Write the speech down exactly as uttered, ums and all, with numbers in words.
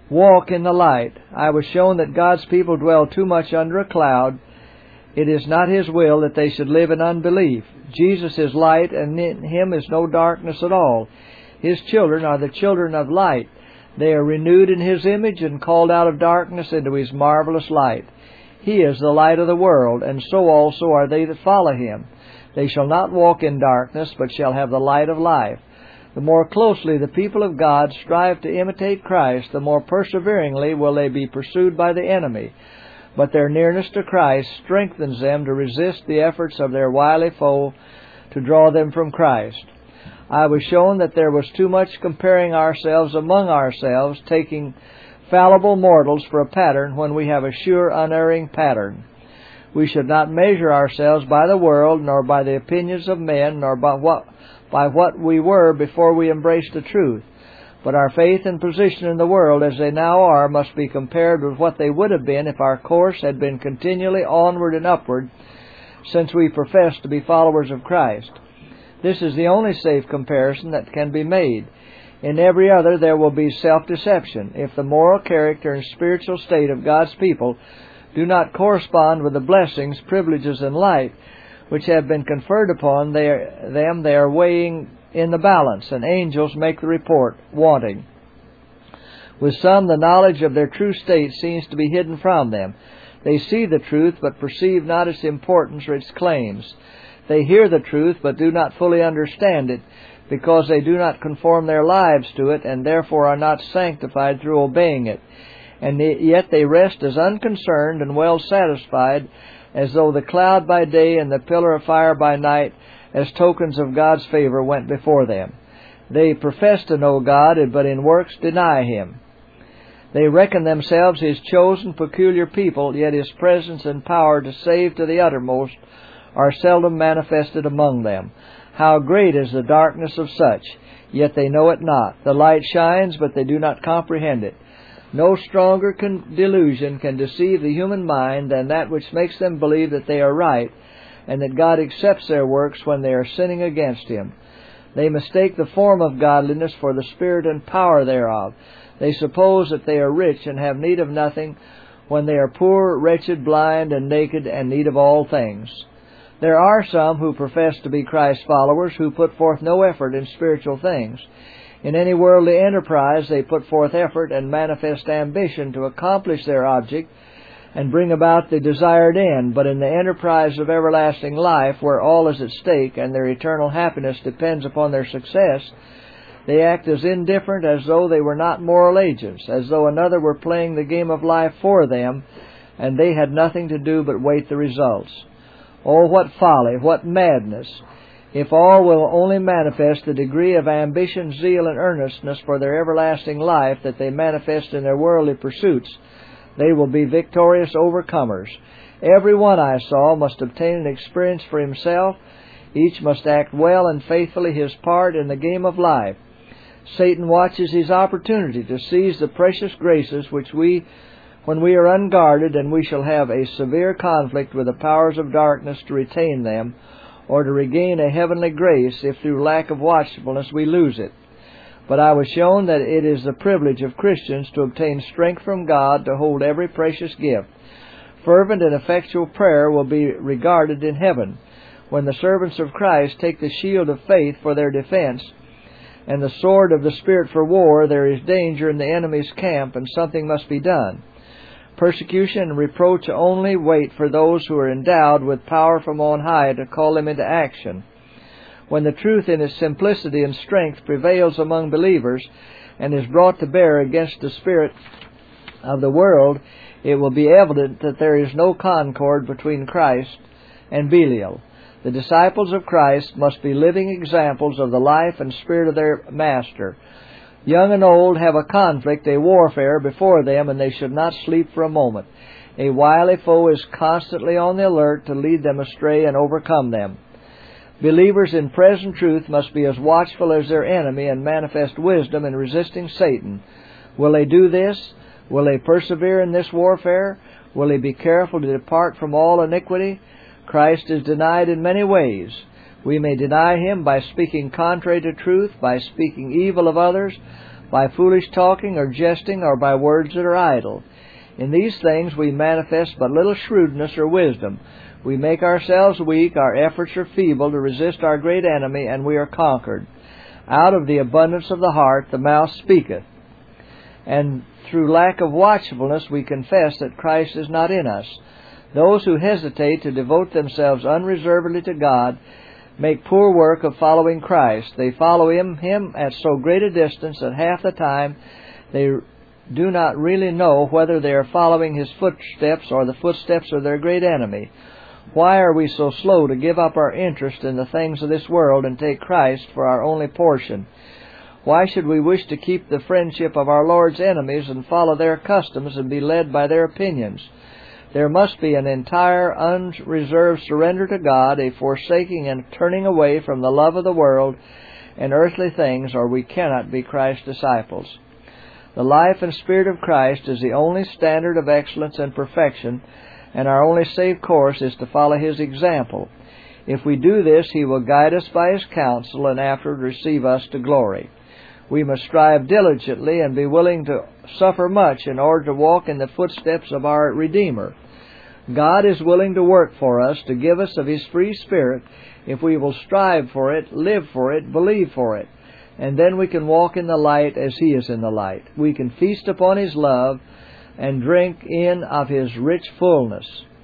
walk in the light. I was shown that God's people dwell too much under a cloud. It is not His will that they should live in unbelief. Jesus is light, and in Him is no darkness at all. His children are the children of light. They are renewed in His image and called out of darkness into His marvelous light. He is the light of the world, and so also are they that follow Him. They shall not walk in darkness, but shall have the light of life. The more closely the people of God strive to imitate Christ, the more perseveringly will they be pursued by the enemy. But their nearness to Christ strengthens them to resist the efforts of their wily foe to draw them from Christ. I was shown that there was too much comparing ourselves among ourselves, taking fallible mortals for a pattern when we have a sure, unerring pattern. We should not measure ourselves by the world, nor by the opinions of men, nor by what, by what we were before we embraced the truth. But our faith and position in the world, as they now are, must be compared with what they would have been if our course had been continually onward and upward, since we profess to be followers of Christ. This is the only safe comparison that can be made. In every other there will be self-deception. If the moral character and spiritual state of God's people do not correspond with the blessings, privileges, and light which have been conferred upon them, they are weighing in the balance, and angels make the report wanting. With some, the knowledge of their true state seems to be hidden from them. They see the truth, but perceive not its importance or its claims. They hear the truth, but do not fully understand it, because they do not conform their lives to it, and therefore are not sanctified through obeying it. And yet they rest as unconcerned and well satisfied as though the cloud by day and the pillar of fire by night, as tokens of God's favor, went before them. They profess to know God, but in works deny Him. They reckon themselves His chosen peculiar people, yet His presence and power to save to the uttermost are seldom manifested among them. How great is the darkness of such! Yet they know it not. The light shines, but they do not comprehend it. No stronger con- delusion can deceive the human mind than that which makes them believe that they are right, and that God accepts their works when they are sinning against Him. They mistake the form of godliness for the spirit and power thereof. They suppose that they are rich and have need of nothing, when they are poor, wretched, blind, and naked, and need of all things. There are some who profess to be Christ's followers who put forth no effort in spiritual things. In any worldly enterprise they put forth effort and manifest ambition to accomplish their object and bring about the desired end, but in the enterprise of everlasting life, where all is at stake and their eternal happiness depends upon their success, they act as indifferent as though they were not moral agents, as though another were playing the game of life for them, and they had nothing to do but wait the results. Oh, what folly, what madness! If all will only manifest the degree of ambition, zeal, and earnestness for their everlasting life that they manifest in their worldly pursuits, they will be victorious overcomers. Every one I saw must obtain an experience for himself. Each must act well and faithfully his part in the game of life. Satan watches his opportunity to seize the precious graces which we, when we are unguarded, and we shall have a severe conflict with the powers of darkness to retain them, or to regain a heavenly grace if through lack of watchfulness we lose it. But I was shown that it is the privilege of Christians to obtain strength from God to hold every precious gift. Fervent and effectual prayer will be regarded in heaven. When the servants of Christ take the shield of faith for their defense, and the sword of the Spirit for war, there is danger in the enemy's camp, and something must be done. Persecution and reproach only wait for those who are endowed with power from on high to call them into action. When the truth in its simplicity and strength prevails among believers and is brought to bear against the spirit of the world, it will be evident that there is no concord between Christ and Belial. The disciples of Christ must be living examples of the life and spirit of their Master. Young and old have a conflict, a warfare before them, and they should not sleep for a moment. A wily foe is constantly on the alert to lead them astray and overcome them. Believers in present truth must be as watchful as their enemy and manifest wisdom in resisting Satan. Will they do this? Will they persevere in this warfare? Will they be careful to depart from all iniquity? Christ is denied in many ways. We may deny Him by speaking contrary to truth, by speaking evil of others, by foolish talking or jesting, or by words that are idle. In these things we manifest but little shrewdness or wisdom. We make ourselves weak, our efforts are feeble to resist our great enemy, and we are conquered. Out of the abundance of the heart the mouth speaketh. And through lack of watchfulness we confess that Christ is not in us. Those who hesitate to devote themselves unreservedly to God make poor work of following Christ. They follow him, him at so great a distance that half the time they do not really know whether they are following his footsteps or the footsteps of their great enemy. Why are we so slow to give up our interest in the things of this world and take Christ for our only portion? Why should we wish to keep the friendship of our Lord's enemies and follow their customs and be led by their opinions? There must be an entire, unreserved surrender to God, a forsaking and turning away from the love of the world and earthly things, or we cannot be Christ's disciples. The life and Spirit of Christ is the only standard of excellence and perfection, and our only safe course is to follow his example. If we do this, he will guide us by his counsel and afterward receive us to glory. We must strive diligently and be willing to suffer much in order to walk in the footsteps of our Redeemer. God is willing to work for us, to give us of his free Spirit, if we will strive for it, live for it, believe for it. And then we can walk in the light as he is in the light. We can feast upon his love and drink in of his rich fullness.